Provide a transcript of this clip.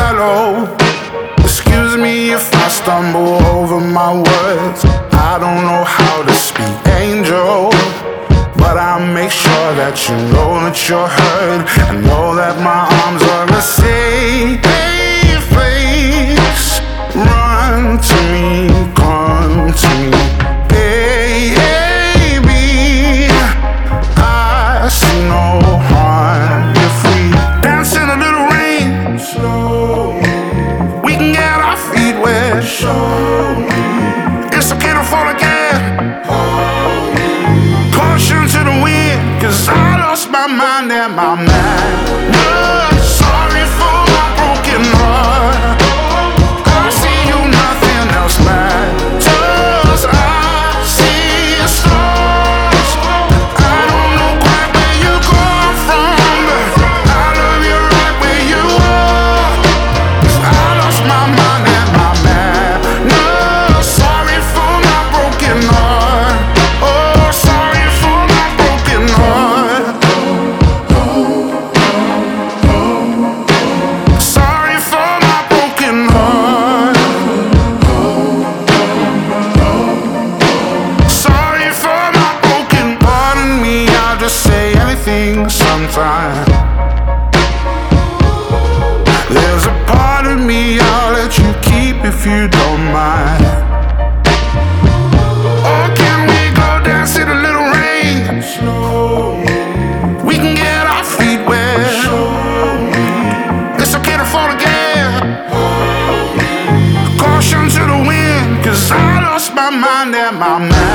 mellow. Excuse me if I stumble over my words. I don't know how to speak angel, but I'll make sure that you know that you're heard. I know that my arms are a safe place. Run to me, come to me, baby. I see no harm if we dance in a little rain. Slowly, we can get our feet wet. Slowly, it's okay to fall again. Caution to the wind, 'cause I lost my mind and my man. Sorry for my broken heart. I see you, nothing else matters. I see your stars. I don't know quite where you come from, but I love you right where you are. 'Cause I lost my mind and my man. Sorry for my broken heart. Oh, sorry for my broken heart. Sorry for my broken heart. Sorry for my broken. Pardon me, I'll just say anything sometime. There's a part of me I'll let you keep if you don't mind. Or can we go dance in a little rain? Slowly, we can get our feet wet. Slowly, it's okay to fall again. Caution to the wind, 'cause I lost my mind and my man.